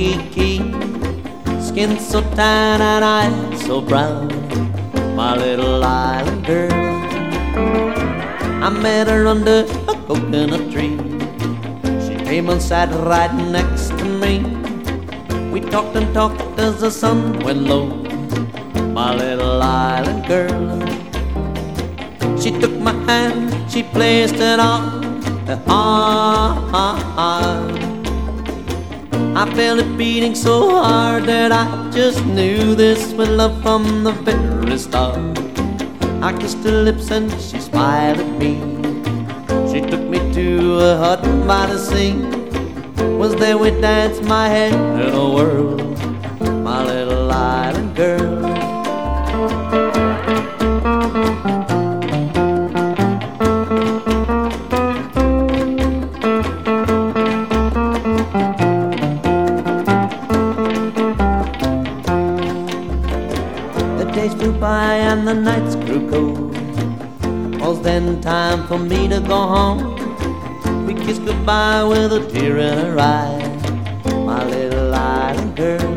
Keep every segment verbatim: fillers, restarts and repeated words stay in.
Waikiki. Skin so tan and eyes so brown, my little island girl. I met her under a coconut tree. She came and sat right next to me. We talked and talked as the sun went low, my little island girl. She took my hand, she placed it on her arm. I felt it beating so hard that I just knew this was love from the very start. I kissed her lips and she smiled at me. She took me to a hut by the sea. Was there we danced my head in a whirl, my little island girl. The days flew by and the nights grew cold. Was then time for me to go home. We kissed goodbye with a tear in her eye, my little island girl.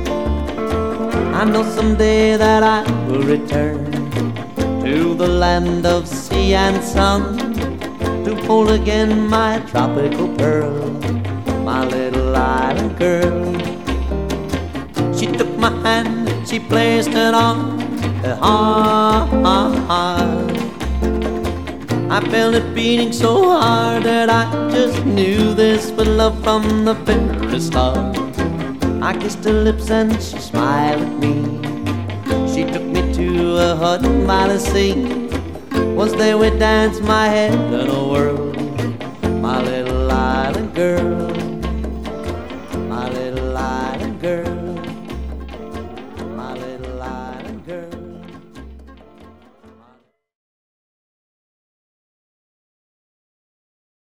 I know someday that I will return to the land of sea and sun, to hold again my tropical pearl, my little island girl. She took my hand, she placed it on her heart. I felt it beating so hard that I just knew this was love from the very start. I kissed her lips and she smiled at me. She took me to a hut by the sea. Once there we danced my head in a whirl, my little island girl, my little island girl.